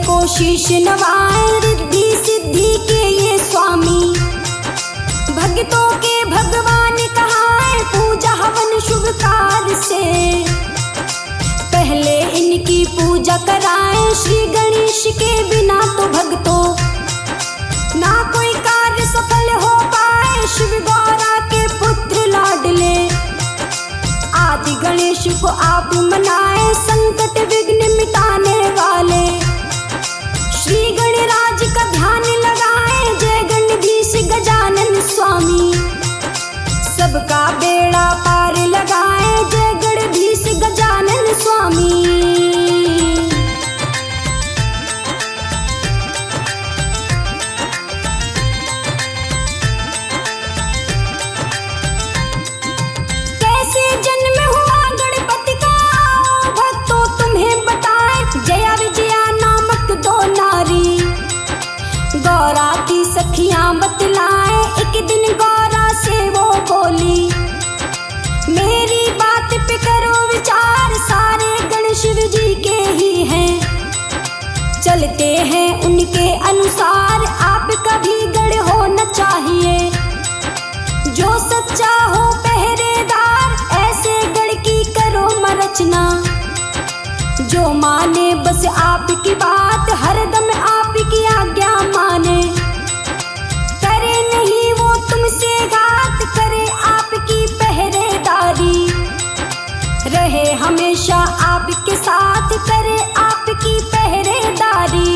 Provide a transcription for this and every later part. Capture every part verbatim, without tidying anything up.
को शीश नवाए, रिद्धि सिद्धि के ये स्वामी। भक्तों के भगवान कहाए, पूजा हवन शुभ कार्य से। पहले इनकी पूजा कराए, श्री गणेश के बिना तो भक्तों ना कोई कार्य सफल हो पाए। शिव गौरा के पुत्र लाडले, आदि गणेश को आप मनाए, संकट विघ्न मिटाने वाले। श्री गणराज का ध्यान लगाए, जय गणधीश गजानन स्वामी। सबका बेड़ा पार लगाए, जय गणधीश गजानन स्वामी। गौरा की सखियां बतलाए, एक दिन गौरा से वो बोली, मेरी बात पे करो विचार, सारे गण शिव जी के ही हैं। चलते हैं उनके अनुसार, आपका भी गण होना चाहिए। जो सच्चा हो पहरेदार, ऐसे गण की करो मरचना। जो माने बस आपकी बात, हरदम आपकी आज्ञा माने। करे नहीं वो तुमसे घात, करे आपकी पहरेदारी। रहे हमेशा आपके साथ, करे आपकी पहरेदारी।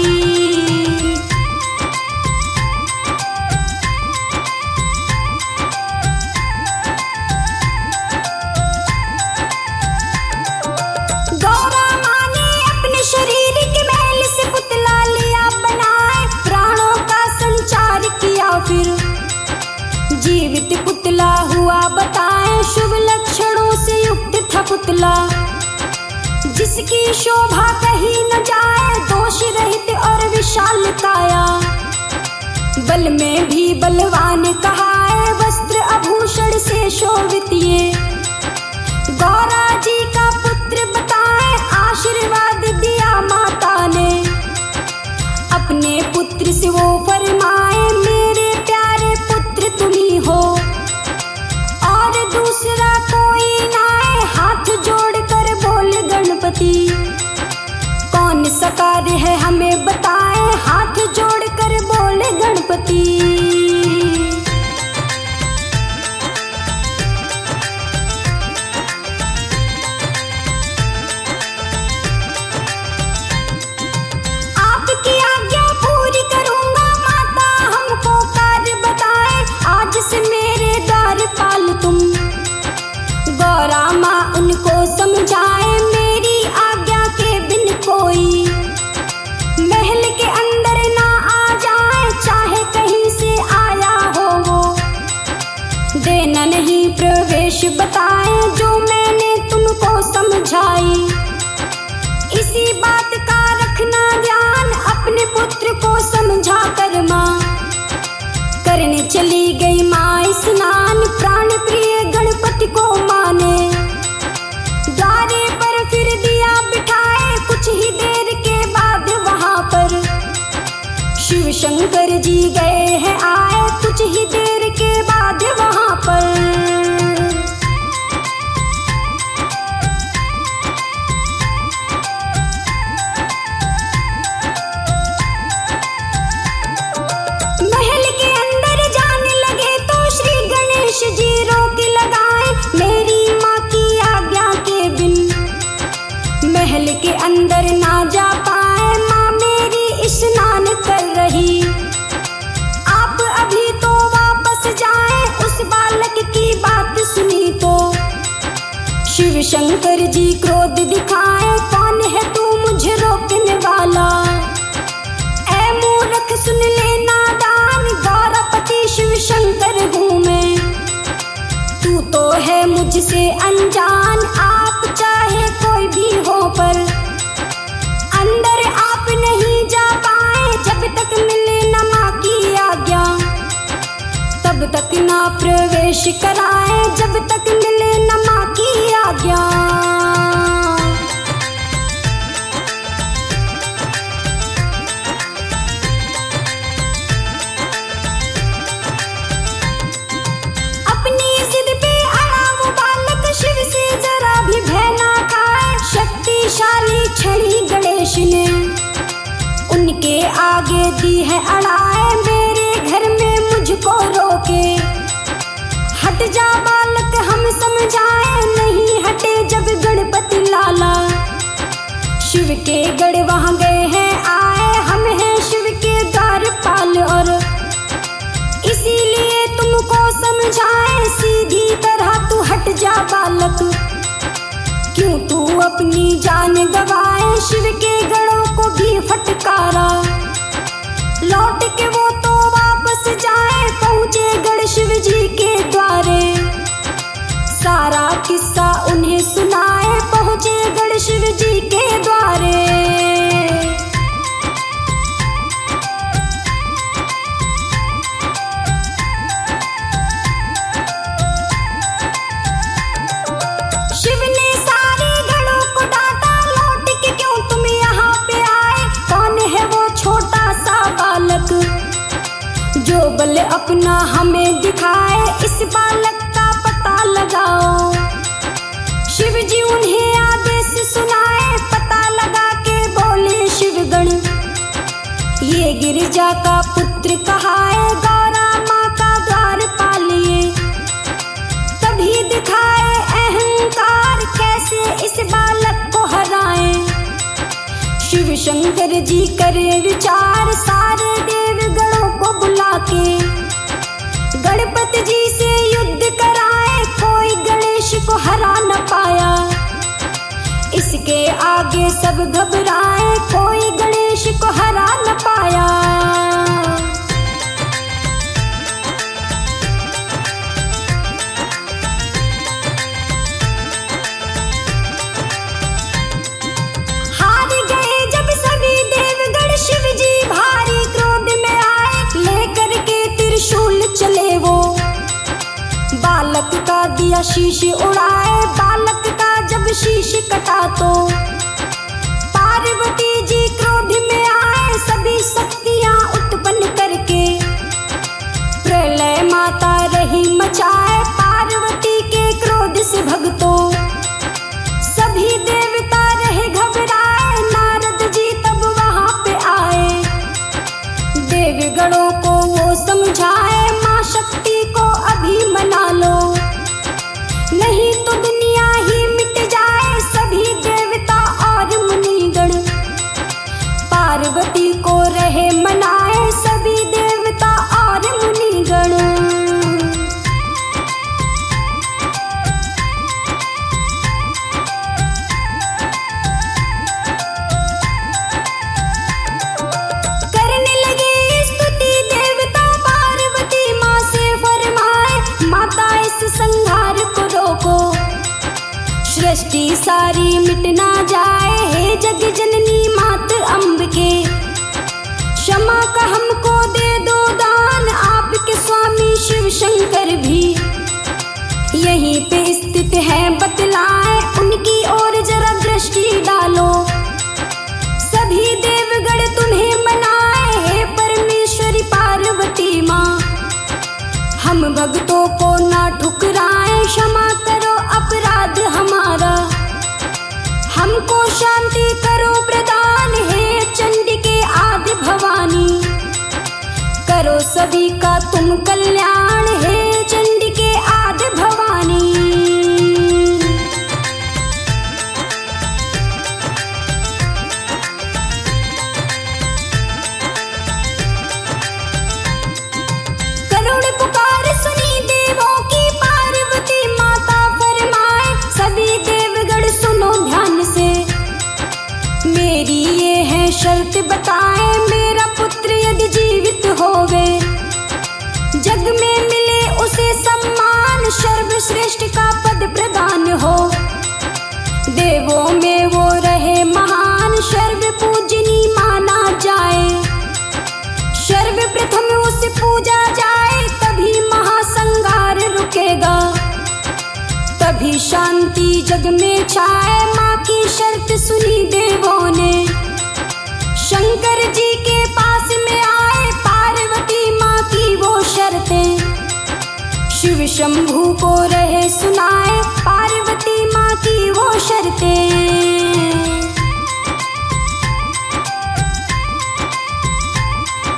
जीवित पुतला हुआ बताए, शुभ लक्षणों से युक्त था पुतला। जिसकी शोभा कहीं न जाए, दोष रहित और विशाल काया। बल में भी बलवान कहाए, वस्त्र आभूषण से शोभित ये। गौरा जी का पुत्र बताए, आशीर्वाद दिया माता ने। अपने पुत्र से वो फरमाए, मेरे प्यारे पुत्र तुम्ही हो, और दूसरा कोई नाए। हाथ जोड़कर बोल गणपति, कौन सा कार्य है हमें बताए। हाथ जोड़कर बोल गणपति। गौरा माँ उनको समझाए, मेरी आज्ञा के बिन कोई महल के अंदर ना आ जाए, चाहे कहीं से आया हो वो। देना नहीं प्रवेश बताए, जो मैंने तुमको समझाई। इसी बात का रखना ध्यान, अपने पुत्र को समझा कर माँ करने चली गई माँ स्नान। प्राण प्रिय गणपति को माने, द्वारे पर फिर दिया बिठाए। कुछ ही देर के बाद वहां पर शिव शंकर जी गए हैं आए। कुछ ही देर के बाद वहां पर महल के अंदर ना जा पाए, माँ मेरी स्नान कर रही। आप अभी तो वापस जाएं, उस बालक की बात सुनी तो शिव शंकर जी क्रोध दिखाए, कौन है तू मुझे रोकने वाला। ऐ मूर्ख सुन ले नादान, गौरापति शिव शंकर हूँ मैं। तू तो है मुझसे अनजान, आप चाहे कोई भी हो पर अंदर आप नहीं जा पाए। जब तक मिले न माँ की आज्ञा, तब तक ना प्रवेश कराए। जब तक मिले न माँ की आज्ञा। माताएं दी है अड़ाए मेरे घर में मुझको रोके। हट जा बालक हम समझाए, नहीं हटे जब गणपति लाला। शिव के गढ़ वहां गए हैं आए, हम हैं शिव के द्वारपाल और इसीलिए तुमको समझाए। सीधी तरह तू हट जा बालक, क्यों तू अपनी जान गवाए। शिव के गढ़ों को भी फटकारा, लौट के वो तो वापस जाए। पहुंचे गढ़ शिव जी के द्वारे, सारा किस्सा उन्हें सुनाए। पहुंचे गढ़ शिव जी के द्वारे। शिव ने सारे गढ़ों को डांटा, लौट के क्यों तुम यहाँ पे आए। कौन है वो छोटा सा बालक जो बल अपना हमें दिखाए, इस बालक का पता लगाओ। शिव जी उन्हें आदेश सुनाए, पता लगा के बोले शिवगण, ये गिरिजा का पुत्र कहाए। गौरा माँ का द्वार पालिए, तभी दिखाए अहंकार, कैसे इस बालक को हराए। शिव शंकर जी करे विचार, सारे देवगणों को बुला के गणपति जी से युद्ध कराए। कोई गणेश को हरा न पाया, इसके आगे सब घबराए। कोई गणेश को हरा न पाया। हार गए जब सभी देवगण, शिव जी भारी क्रोध में आए। लेकर के त्रिशूल चले वो, बालक का दिया शीश उड़ाए। बालक का जब शीश कटा तो पार्वती जी क्रोध में आए। सभी शक्तियां उत्पन्न करके प्रलय माता रही मचाए। पार्वती के क्रोध से भक्तों सभी देवता रहे घबराए। नारद जी तब वहां पे आए, देवगणों को वो समझाए। माँ शक्ति को अभी मना लो, नहीं तो दुनिया ही मिट जाए। सभी देवता और मुनिगण पार्वती को रहे मनाए। सभी देवता और मुनिगण। करने लगे स्तुति देवता, पार्वती माँ से फरमाए, माता इस संहार को रोको, सृष्टि सारी मिट ना जाए। हे जग जननी मात अम्ब के, क्षमा का हमको दे दो दान। आपके स्वामी शिव शंकर भी यहीं पे स्थित है, बतलाए उनकी ओर जरा दृष्टि डालो। सभी देवगण तुम्हें मनाए, हे परमेश्वरी पार्वती माँ, हम भक्तों को ना ठुकराए। क्षमा करो अपराध हमारा, हमको शांति करो प्रदान। हे चंडिके आदि भवानी, करो सभी का तुम कल्याण। हे चंडिके आदि भवानी। करुण पुकार सुनी देवों की, पार्वती माता फरमाए। सभी देवगण सुनो ध्यान से, मेरी ये है शर्त बताए। मेरा पुत्र यदि जीवित होवे, जग में मिले उसे सम्मान। सर्वश्रेष्ठ का पद प्रदान हो, देवों में वो रहे महान। सर्व पूजनी माना जाए, सर्वप्रथम उसे पूजा जाए। तभी महासंहार रुकेगा, तभी शांति जग में छाए। माँ की शर्त सुनी देवों ने, शंकर जी के पास में आए। पार्वती माँ की वो शर्तें शिव शंभू को रहे सुनाए। पार्वती माँ की वो शर्तें।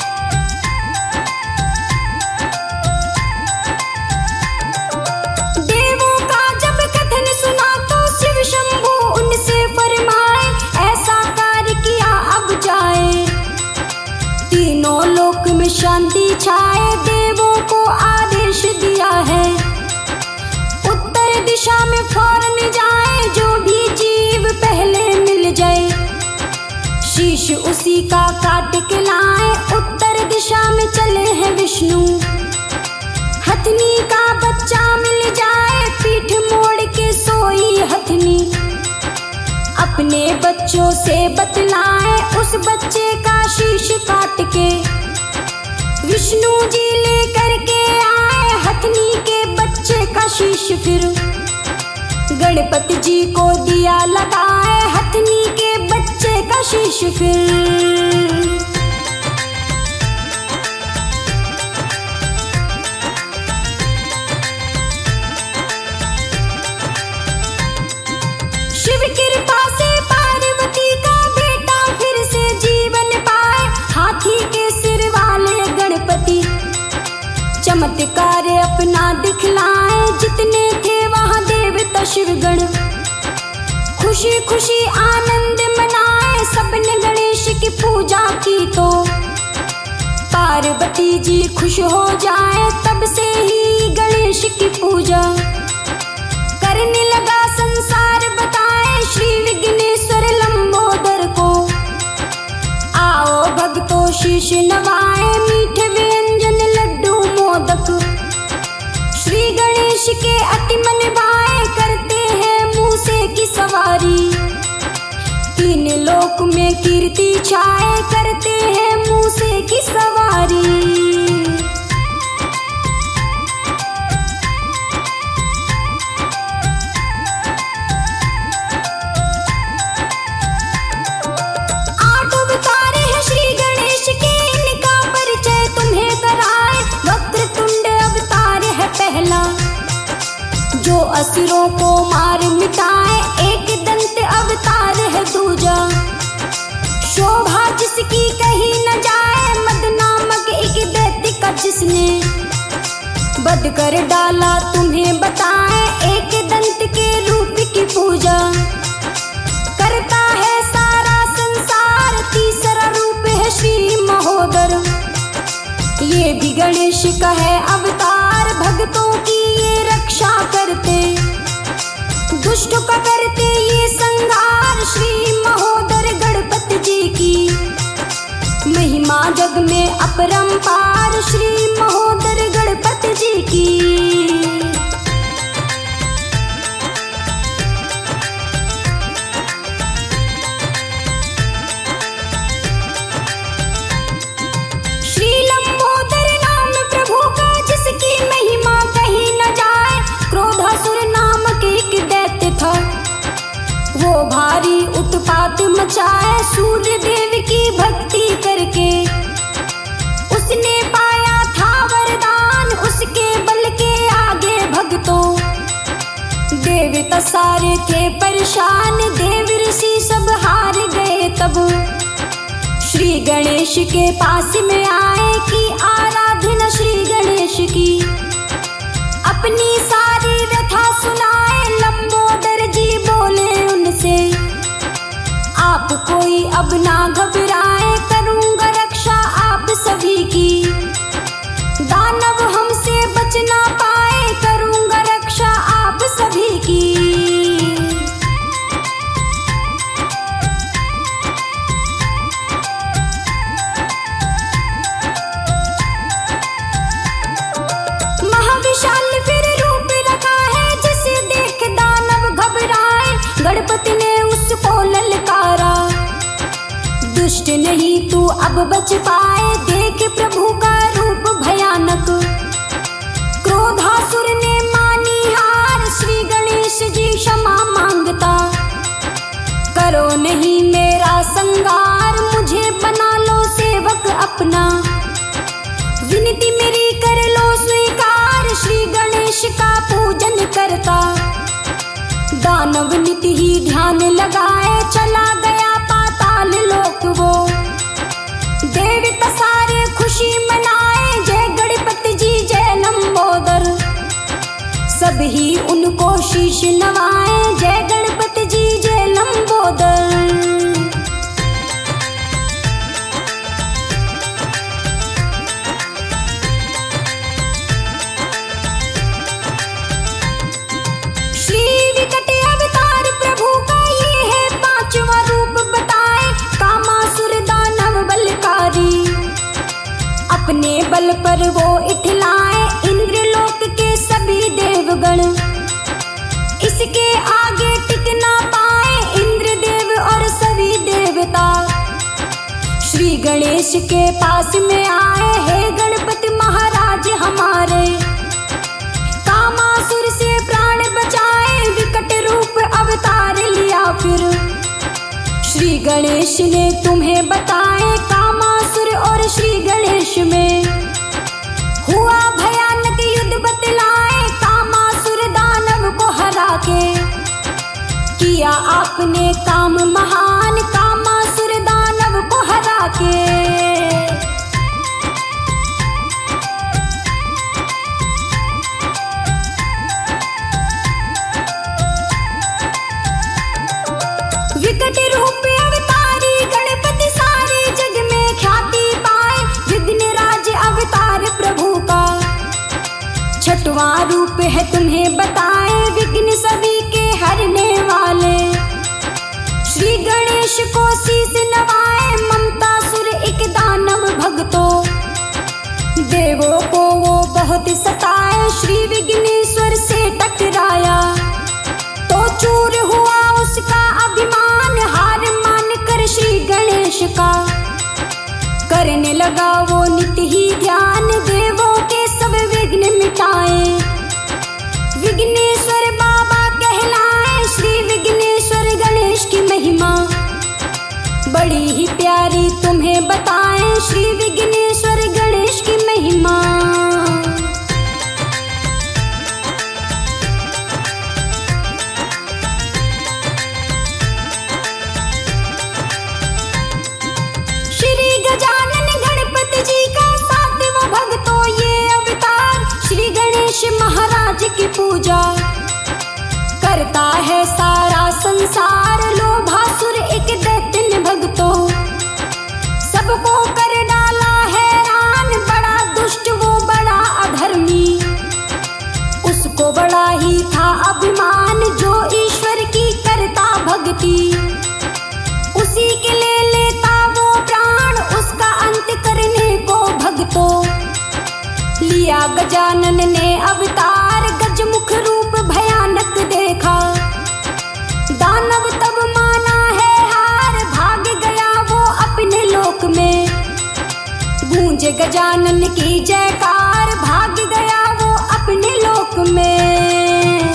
विष उसी का काट के लाए, उत्तर दिशा में चले हैं विष्णु। हथनी का बच्चा मिल जाए, पीठ मोड़ के सोई हथनी। अपने बच्चों से बतलाए, उस बच्चे का शीश काट के। विष्णु जी लेकर के आए हथनी के बच्चे का शीश, फिर गणपति जी को दिया लगाए हथनी के बच्चे का शीश फिर। शिव कृपा से पार्वती का बेटा फिर से जीवन पाए, हाथी के सिर वाले गणपति चमत्कार अपना दिखलाए। जितने थे वहां देवता शिवगण, खुशी खुशी आनंद मनाए। सबने गणेश की पूजा की तो पार्वती जी खुश हो जाए। तब से ही गणेश की पूजा करने लगा संसार बताए श्री विघ्नेश्वर लंबोदर को। आओ भक्तों शीश नवाए, मीठे व्यंजन लड्डू मोदक श्री गणेश के अति मन भाए। करते हैं मूसे की सवारी, तीन लोक में कीर्ति छाए। करते हैं मूसे की सवारी। आठ अवतार है श्री गणेश के, इनका परिचय तुम्हें कराए। वक्रतुंड अवतार है पहला, जो असुरों को मार मिटाए। एक दंत अवतार है दूजा, शोभा जिसकी कही न जाए। मद नामक एक दैत्य का जिसने बद कर डाला तुम्हें बताए। एक दंत के रूप की पूजा करता है सारा संसार। तीसरा रूप है श्री महोदर, ये भी गणेश का है अवतार। भक्तों की ये रक्षा करते, दुष्ट का करते ये संहार। श्री महोदर गणपति जी की महिमा जग में अपरंपार। श्री महोदर गणपति जी की। श्री लंबोदर नाम प्रभु का, जिसकी महिमा कही न जाए। क्रोधासुर नामक एक दैत्य था, वो भारी उत्पात मचाए। सूर्य देव की भक्ति करके उसने पाया था वरदान। उसके बल के आगे भक्तों देवता सारे थे परेशान। देव ऋषि सब हार गए तब श्री गणेश के पास में आए कि आराधना श्री गणेश की। अपनी सारी व्यथा सुनाए, लंबोदर जी बोले उनसे, आप कोई अब ना घबराए। करूंगा रक्षा आप सभी की, दानव हमसे बच ना पाए। करूंगा रक्षा आप सभी की। महाविशाल फिर रूप रखा है, जिसे देख दानव घबराए। गणपति ने उसको ललकारा, दुष्ट नहीं तू अब बच पाए। देख प्रभु का रूप भयानक, क्रोधासुर ने मानी हार। श्री गणेश जी क्षमा मांगता, करो नहीं मेरा संगार। मुझे बना लो सेवक अपना, विनती मेरी कर लो स्वीकार। श्री गणेश का पूजन करता दानव नित ही ध्यान लगाए। चला गया पाताल लोक वो, देवता सारे खुशी मनाए। जय गणपति जी जय लंबोदर, सब ही उनको शीश नवाए। जय गणपति जी जय लंबोदर। श्री विकट अवतार प्रभु का ये है पांचवा रूप बताए। कामासुर अपने बल पर वो इठलाए इंद्रलोक के सभी देवगण। इसके आगे टिक ना पाए इंद्रदेव और सभी देवता। श्री गणेश के पास में आए, हे गणपति महाराज हमारे, कामासुर से प्राण बचाए, विकट रूप अवतार लिया फिर। श्री गणेश ने तुम्हें बताए कामासुर और श्री गणेश में हुआ भयानक युद्ध बतलाए, कामासुर दानव को हरा के किया आपने काम महान, कामासुर दानव को हरा के। विकट रूप अवतारी गणपति सारे जग में ख्याति पाए, विघ्नराज अवतार प्रभु का छठवां रूप है तुम्हें बताए, विघ्न सभी के हरने वाले। श्री गणेश को शीस नवाए, ममता सुर एक दानव भक्तों, देवों को वो बहुत सताए, श्री विघ्नेश्वर से टकराया तो चूर हुआ उसका अभिमान, हार मान कर श्री गणेश का करने लगा वो नित्य ही ध्यान, देवों के सब विघ्न मिटाए, विघ्नेश्वर बाबा कहलाए। श्री विघ्नेश्वर गणेश की महिमा बड़ी ही प्यारी तुम्हें बताएं, श्री विघ्नेश्वर गणेश की महिमा। श्री गजानन गणपति जी का सातवां भक्तों ये अवतार, श्री गणेश महाराज की पूजा करता है सारा संसार। लोभासुर एक दैत्य भक्तों, सबको कर डाला हैरान, बड़ा दुष्ट वो बड़ा अधर्मी, उसको बड़ा ही था अभिमान, जो ईश्वर की करता भक्ति उसी के ले लेता वो प्राण, उसका अंत करने को भक्तों लिया गजानन ने अवतार, गजमुख रूप भयानक देखा, दानव तब माना है हार, भाग गया वो अपने लोक में, गूंजे गजानन की जयकार, भाग गया वो अपने लोक में।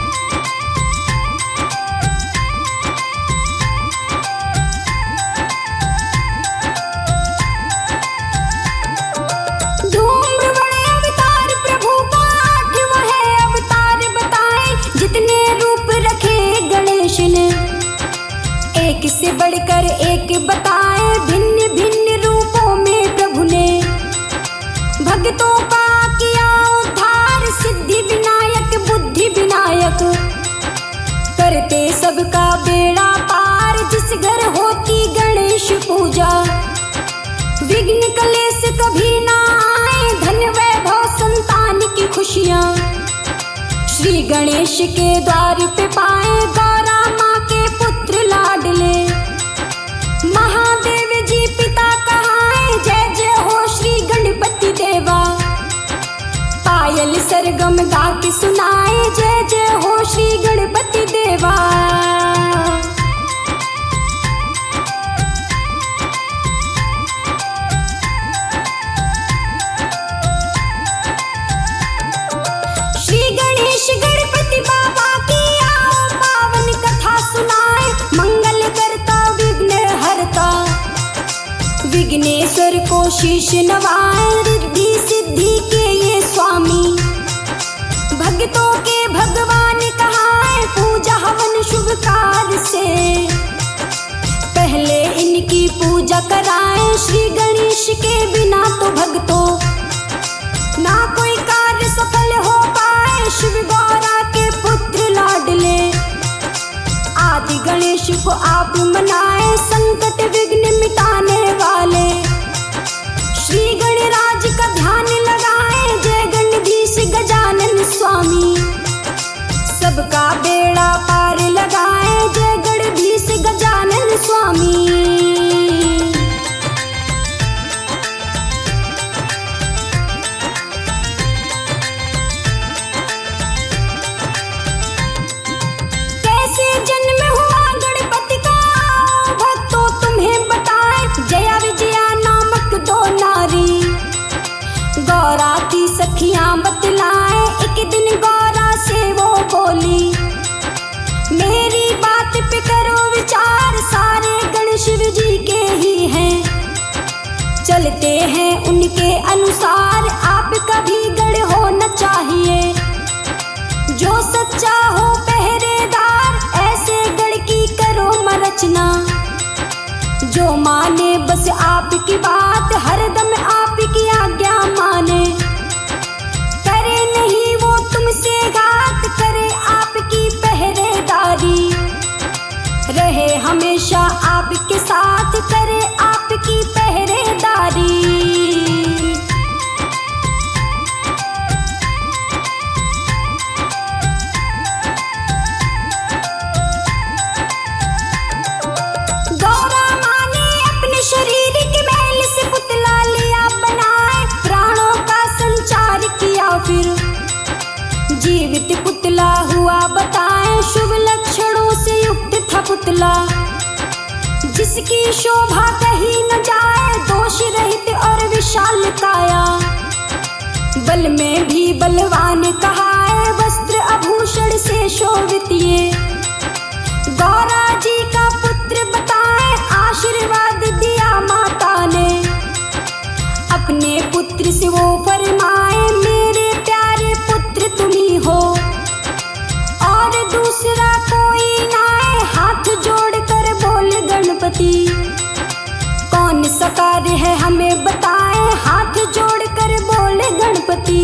धूम्रवण अवतार प्रभु का आठवां है अवतार बताए, जितने रूप रखे गणेश ने एक से बढ़कर एक बताए, भिन्न भिन्न रूपों में प्रभु ने भक्तों का किया उद्धार, सिद्धि विनायक बुद्धि विनायक करते सबका बेड़ा पार, जिस घर होती गणेश पूजा विघ्न कलेश कभी ना आए, धन वैभव संतान की खुशियाँ श्री गणेश के द्वार पे पाए, गौरा माँ के पुत्र लाडले महादेव जी पिता कहाए, जय जय हो श्री गणपति देवा, पायल सरगम गा के सुनाए, जय जय हो श्री गणपति देवा। श्री गणेश गणपति बाबा की आओ पावन कथा सुनाए, मंगल करता विघ्न हरता, विघ्नेश्वर को शीश नवाए, रिद्धि सिद्धि के ये स्वामी, भक्तों के भगवान कहाए, पूजा हवन शुभ कार्य से पहले इनकी पूजा कराए, श्री गणेश के बिना तो भक्तों ना कोई कार्य सफल हो पाए, शिव गौरा के पुत्र लाडले आदि गणेश को आप मनाए, संकट विघ्न मिटाने वाले श्री गणराज का ध्यान लगाए, जय गणधीश गजानन स्वामी, सबका बेड़ा पार लगाए, जय गणधीश गजानन स्वामी। के अनुसार आपका भी गढ़ होना चाहिए। जो सच्चा हो पहरेदार ऐसे गढ़ की करो मरचना। जो माने बस आपकी बात हरदम आपकी आज्ञा माने। करे नहीं वो तुमसे घात करे आपकी पहरेदारी। रहे हमेशा आपके साथ करे आपकी पहरेदारी। गौरा माँ ने अपने शरीर के मैल से पुतला लिया बनाए, प्राणों का संचार किया फिर जीवित पुतला हुआ बताए। शुभ लक्षणों से युक्त था पुतला, जिसकी शोभा कहीं न जाए, दोष रहित और विशाल काया। बल में भी बलवान कहा है, वस्त्र आभूषण से शोभित ये। गौरा जी का पुत्र बताए, आशीर्वाद दिया माता ने। अपने पुत्र से वो फरमाए, मेरे प्यारे पुत्र तुम ही हो और दूसरा कोई ना है। हाथ जोड़कर बोले गणपति, कौन सा कार्य है हमें बताए। हाथ जोड़कर बोले गणपति।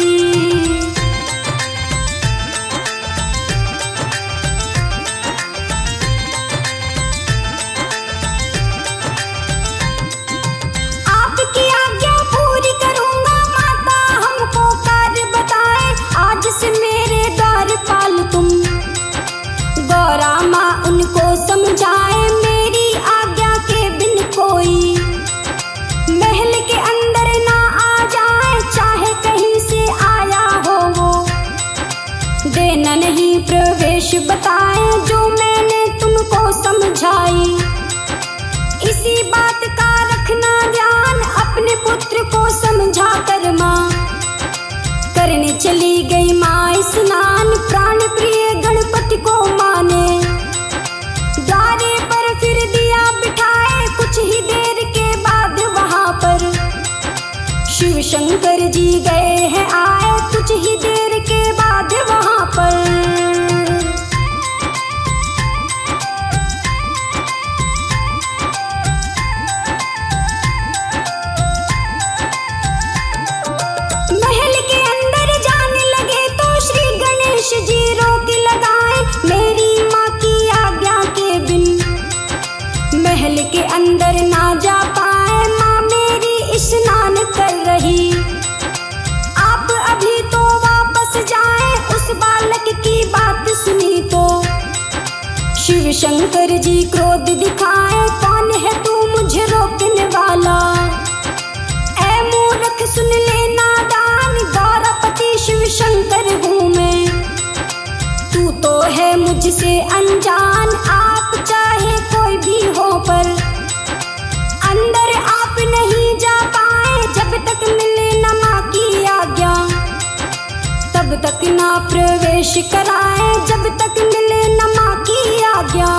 आपकी आज्ञा पूरी करूंगा माता, हमको कार्य बताए। आज से मेरे द्वार पाल तुम। गौरा माँ उनको समझाए, मेरी आज्ञा के बिन कोई महल के अंदर ना आ जाए, चाहे कहीं से आया हो वो। देना नहीं प्रवेश बताए, जो मैंने तुमको समझाई। इसी बात का रखना ध्यान, अपने पुत्र को समझा कर माँ करने चली गई माँ स्नान। प्राण प्रिय गणपति को माने द्वारे पर फिर दिया बिठाए। कुछ ही देर के बाद वहां पर शिव शंकर जी गए हैं आए। कुछ ही देर के बाद वहां पर महल के अंदर जाने लगे तो श्री गणेश जी रोक लगाए। मेरी माँ की आज्ञा के बिन महल के अंदर ना जा पाए। माँ मेरी स्नान कर रही, आप अभी तो वापस जाएं। उस बालक की बात सुनी तो शिव शंकर जी क्रोध दिखाए, कौन है तू मुझे रोकने वाला। ऐ मूर्ख सुन ले नादान, गौरापति शिव शंकर हूँ मैं। तू तो है मुझसे अनजान, आप चाहे कोई भी हो पर अंदर आप नहीं जा पाए। जब तक मिले न माँ की आज्ञा तब तक ना प्रवेश कराए। जब तक मिले न माँ की आज्ञा।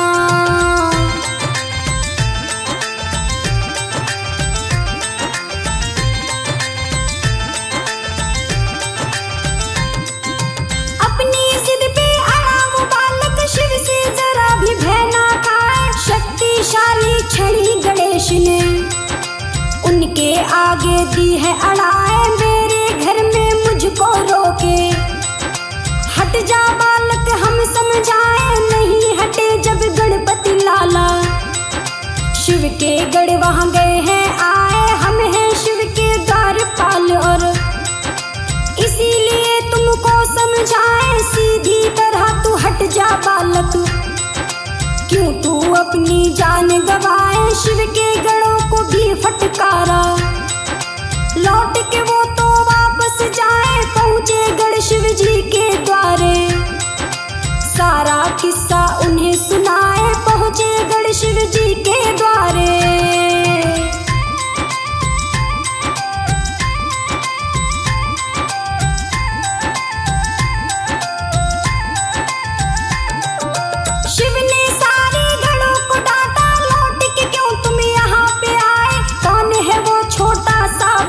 अपनी जिद पे अड़ा वो बालक, शिव से जरा भी भय ना खाए। शक्तिशाली छड़ी गणेश ने उनके आगे दी है अड़ाए। मेरे घर में मुझको रोके, हट जा बालक हम समझाए। नहीं हटे जब गणपति लाला, शिव के गढ़ वहां गए हैं आए। हम हैं शिव के द्वारपाल और इसीलिए तुमको समझाए। सीधी तरह तू हट जा बालक, क्यों तू अपनी जान गवाए। शिव के गढ़ों को भी फटकारा, लौट के वो तो वापस जाए। पहुंचे गढ़ शिव जी के द्वारे, सारा किस्सा उन्हें सुनाए। पहुंचे गढ़ शिव जी के द्वारे। शिव ने सारे गढ़ों को डांटा, लौट के क्यों तुम यहाँ पे आए। कौन है वो छोटा सा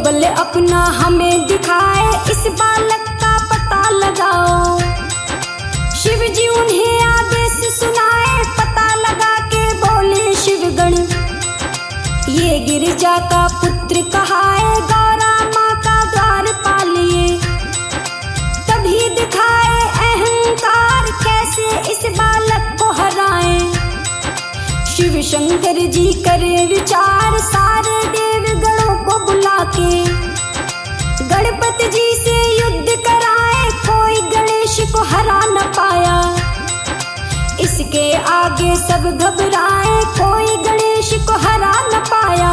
बल अपना हमें दिखाए, इस बालक का पता लगाओ। शिव जी उन्हें आदेश सुनाए, पता लगा के बोले शिवगण, ये गिरिजा का पुत्र कहाए, गौरा माँ का द्वार पालिए। तभी दिखाए अहंकार, कैसे इस बालक को हराए। शिव शंकर जी करे विचार, सारे देवगणों को बुला के गणपति जी से युद्ध कराए, कोई गणेश को हरा न पाया। इसके आगे सब घबराए, कोई गणेश को हरा न पाया।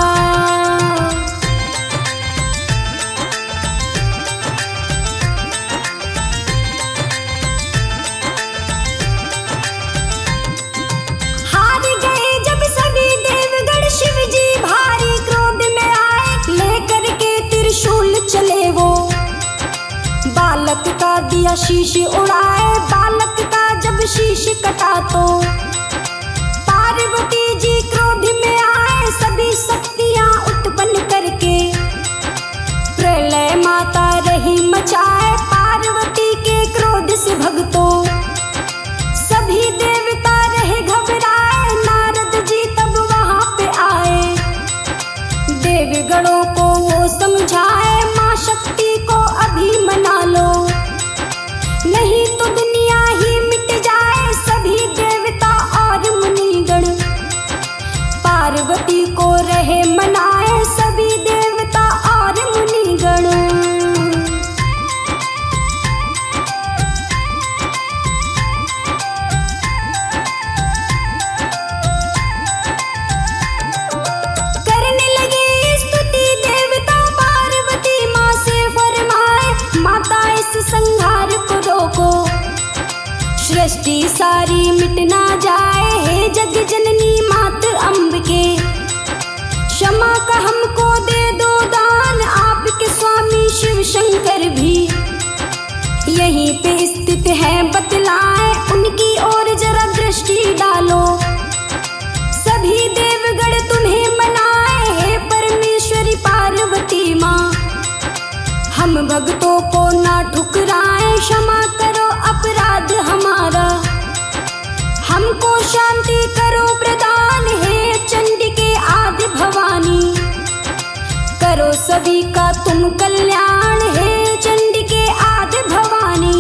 हार गए जब सभी देवगण, शिव जी भारी क्रोध में आए, लेकर के त्रिशूल चले वो। बालक का दिया शीश उड़ाए, बालक का जब शीश कटा तो पार्वती जी क्रोध में आए, सभी शक्तियां उत्पन्न करके प्रलय माता रही मचाए। पार्वती के क्रोध से भक्तों सभी देवता रहे घबराए, नारद जी तब वहां पे आए। देवगणों को वो समझाए, माँ शक्ति को अभी मना लो, नहीं तो दुनिया ही मिट जाए। सभी देवता और मुनिगण पार्वती को रहे मनाए, सभी देवता और मुनिगण। करने लगे स्तुति देवता, पार्वती माँ से फरमाए, माता इस संहार को रोको, सृष्टि सारी मिट ना जाए। हे जग जननी मात अम्ब के, क्षमा का हमको दे दो दान। आपके स्वामी शिव शंकर भी यहीं पे स्थित है, बतलाए उनकी ओर जरा दृष्टि डालो। सभी देवगण तुम्हें मनाए, हे परमेश्वरी पार्वती माँ, हम भक्तों को ना ठुकराए, क्षमा करो अपराध हमारा, हमको शांति करो प्रदान। हे चंडिके आदि भवानी, करो सभी का तुम कल्याण। हे चंडिके आदि भवानी।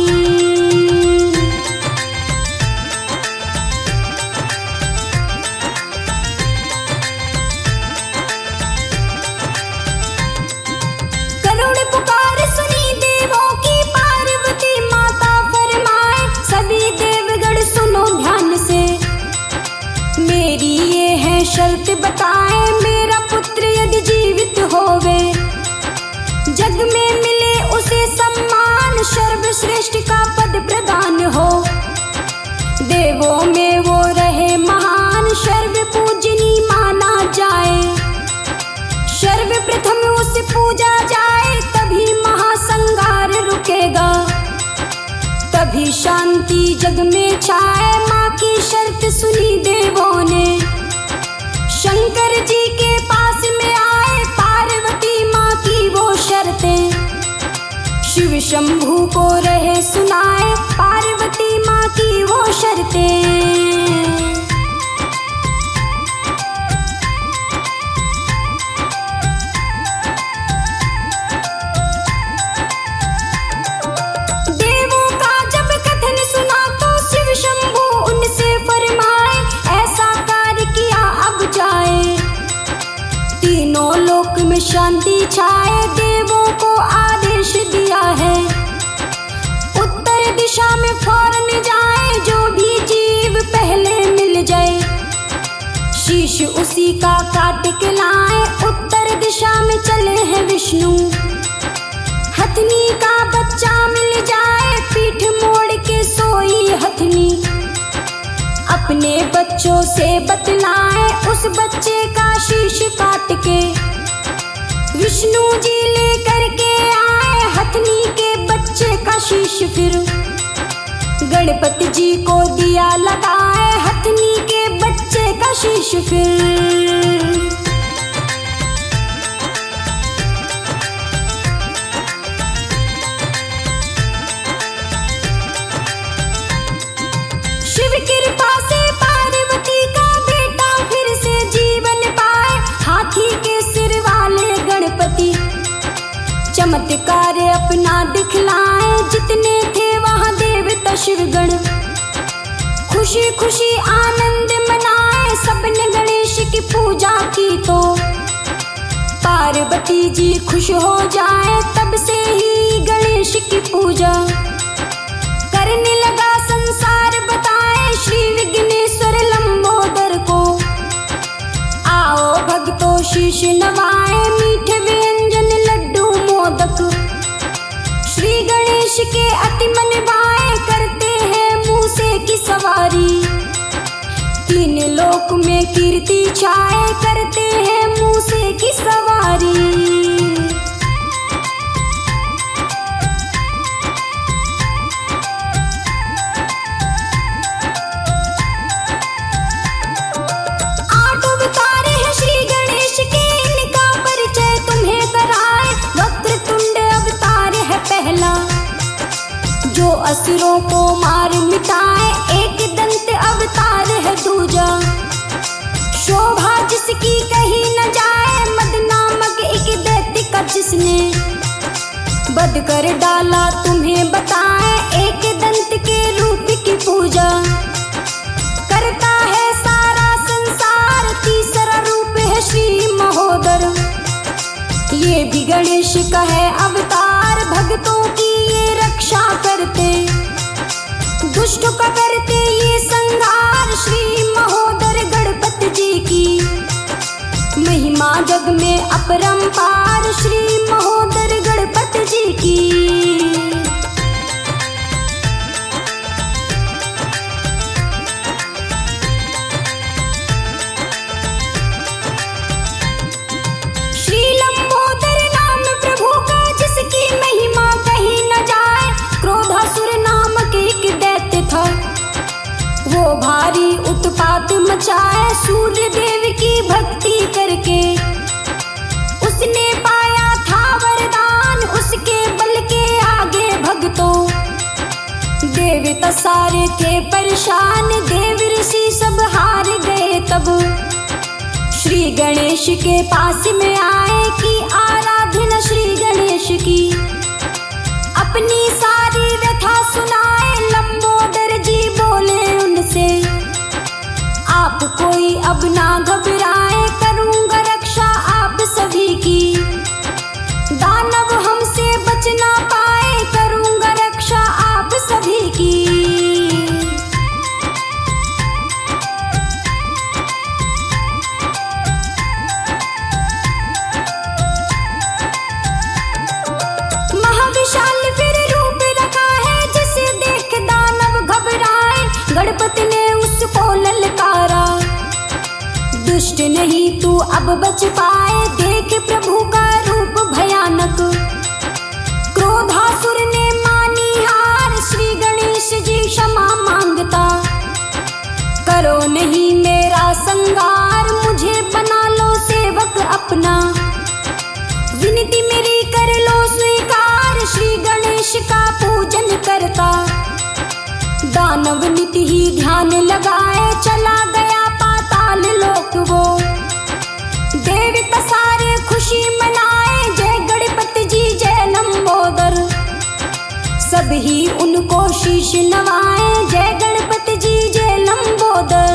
करुण पुकार सुनी देवों की, पार्वती माता फरमाए, सभी देवगण सुनो ध्यान से, मेरी ये है शर्त बताए। मेरा पुत्र यदि जीवित होवे, जग में मिले उसे सम्मान, सर्वश्रेष्ठ का पद प्रदान हो। देवों में वो रहे महान, सर्व पूजनी माना जाए। सर्वप्रथम उसे पूजा जाए, तभी महासंहार रुकेगा, तभी शांति जग में छाए। माँ की शर्त सुनी देवों ने, शंकर जी के पास में आए। पार्वती माँ की वो शर्तें शिव शंभू को रहे सुनाए, पार्वती माँ की वो शर्तें। में शांति छाए, देवों को आदेश दिया है, उत्तर दिशा में फौरन जाए, जो भी जीव पहले मिल जाए, शीश उसी का काट के लाए। उत्तर दिशा में चले हैं विष्णु, हथनी का बच्चा मिल जाए, पीठ मोड़ के सोई हथनी, अपने बच्चों से बतलाए, उस बच्चे का शीश काट के विष्णु जी लेकर के आए। हथनी के बच्चे का शीश फिर गणपति जी को दिया लगाए, हथनी के बच्चे का शीश फिर चमत्कार अपना दिखलाए, जितने थे वहाँ देवता शिवगण। खुशी खुशी आनंद मनाए, सबने गणेश की पूजा की तो पार्वती जी खुश हो जाए। तब से ही गणेश की पूजा करने लगा संसार बताए, श्री विघ्नेश्वर लंबोदर को। आओ भक्तों शीश नवाए, मीठे व्यंजन लड्डू मोदक श्री गणेश के अति मन भाए, करते हैं मूसे की सवारी। तीन लोक में कीर्ति छाए, करते हैं मूसे की सवारी। आठ अवतार है श्री गणेश के, इनका परिचय तुम्हें कराए। वक्रतुंड अवतार है पहला, जो असुरों को मार मिटाए। एक दंत अवतार है दूजा, शोभा जिसकी कही न जाए। मद नामक एक दैत्य का जिसने बद कर डाला तुम्हें बताए। एक दंत के रूप की पूजा करता है सारा संसार। तीसरा रूप है श्री महोदर, ये भी गणेश का है अवतार। भक्तों की ये रक्षा करते, दुष्ट का करते ये संहार। श्री महोदर गणपति जी की महिमा जग में अपरंपार। श्री महोदर गणपति जी की। श्री लंबोदर नाम प्रभु का, जिसकी महिमा कही न जाए। क्रोधासुर नामक एक दैत्य था, वो भारी उत्पात मचाए। सूर्य देव की भक्ति करके उसने पाया था वरदान। उसके बल के आगे भक्तों देवता सारे थे परेशान। देव ऋषि सब हार गए तब श्री गणेश के पास में आए कि आराधना श्री गणेश की। अपनी सारी व्यथा सुनाए, लंबोदर जी बोले उनसे, आप कोई अब ना घबराए। करूंगा रक्षा आप सभी की, दानव हमसे बच ना पाए। करूंगा रक्षा आप सभी की। महाविशाल फिर रूप रखा है, जिसे देख दानव घबराए। गणपति ने उसको ललकारा, दुष्ट नहीं तू अब बच पाए। देख प्रभु का रूप भयानक, क्रोधासुर ने मानी हार। श्री गणेश जी क्षमा मांगता, करो नहीं मेरा संगार। मुझे बना लो सेवक अपना, विनती मेरी कर लो स्वीकार। श्री गणेश का पूजन करता दानव नित ही ध्यान लगाए। चला गया पाताल लोक वो, देवता सारे खुशी मनाए। जय गणपति जी जय लंबोदर, सब ही उनको शीश नवाए। जय गणपति जी जय लंबोदर।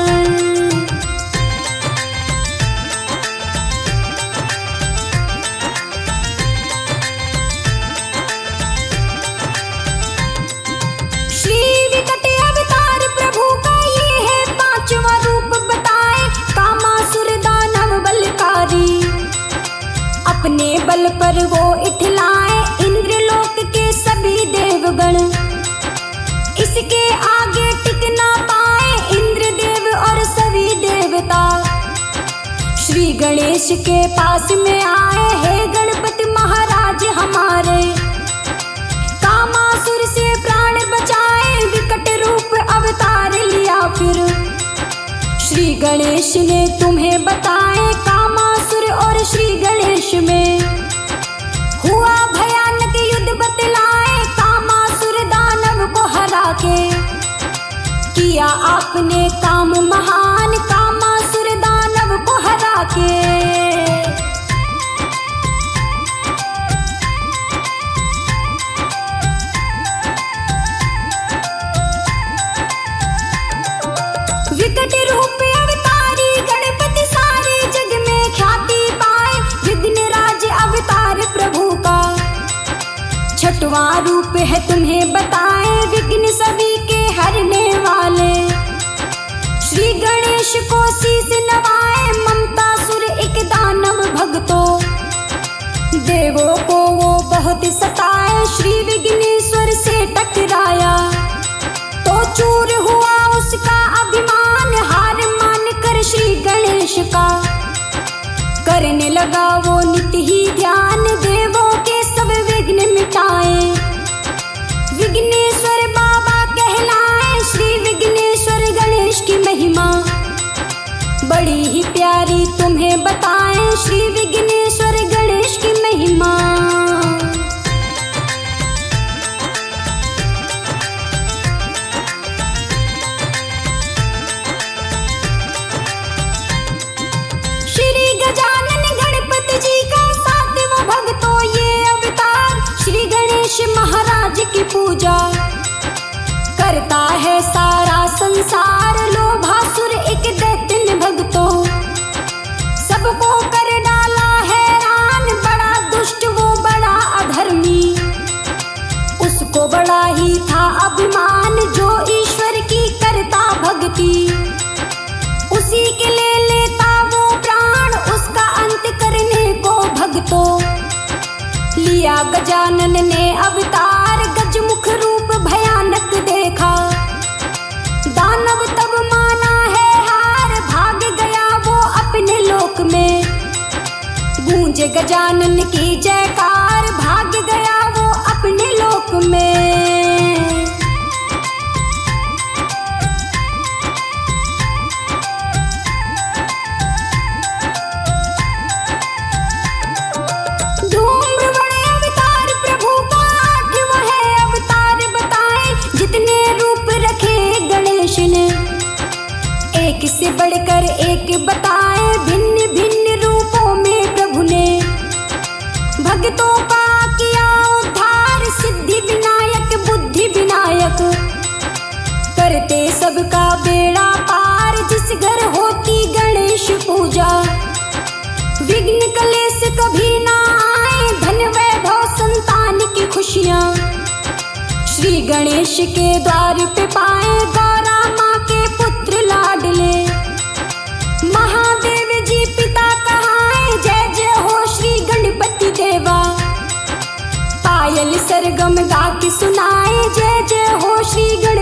अपने बल पर वो इठलाए इंद्रलोक के सभी देवगण। इसके आगे टिक ना पाए इंद्रदेव और सभी देवता। श्री गणेश के पास में आए, हे गणपति महाराज हमारे। कामासुर से प्राण बचाए, विकट रूप अवतार लिया फिर। श्री गणेश ने तुम्हें बताए, कामासुर और श्री गणेश में हुआ भयानक युद्ध बतलाए। कामासुर दानव को हरा के किया आपने काम महान। कामासुर दानव को हरा के विकट रूप अवतारी गणपति सारे जग में ख्याति पाए, विघ्न राज अवतार प्रभु का छठवां रूप है तुम्हें बताए, विघ्न सभी के हरने वाले। श्री गणेश को शीस नवाए, ममता सुर एक दानव भक्तों, देवों को वो बहुत सताए, श्री विघ्नेश्वर से टकराया तो चूर हुआ उसका अभिमान, हार मान कर श्री गणेश का करने लगा वो नित्य ही ध्यान, देवों के सब विघ्न मिटाए, विघ्नेश्वर बाबा कहलाए। श्री विघ्नेश्वर गणेश की महिमा बड़ी ही प्यारी तुम्हें बताएं, श्री विघ्नेश्वर गणेश की महिमा। श्री गजानन गणपति जी का सातवां भक्तों ये अवतार, श्री गणेश महाराज की पूजा करता है सारा संसार, लोभासुर एक दैत्य भक्तों सबको कर डाला हैरान, बड़ा दुष्ट वो बड़ा अधर्मी, उसको बड़ा ही था अभिमान, जो ईश्वर की करता भक्ति उसी के ले लेता वो प्राण, उसका अंत करने को भक्तों लिया गजानन ने अवतार, गजमुख रूप भयानक देखा, दानव तब माना है हार, भाग गया वो अपने लोक में, गूंजे गजानन की जयकार, भाग गया वो अपने लोक में। धूम्रवण अवतार प्रभु का आठवां है अवतार बताए, जितने रूप रखे गणेश ने एक से बढ़कर एक बताए, भिन्न भिन्न रूपों में प्रभु ने भक्तों का किया उद्धार, सिद्धि विनायक बुद्धि विनायक करते सबका बेड़ा पार, जिस घर होती गणेश पूजा विघ्न कलेश कभी ना आए, धन वैभव संतान की खुशियाँ श्री गणेश के द्वार पे पाए, गौरा माँ के पुत्र लाडले महादेव जी पिता कहाए, जय जय हो श्री गणपति देवा, पायल सरगम गा के सुनाए, जय जय हो श्री गणपति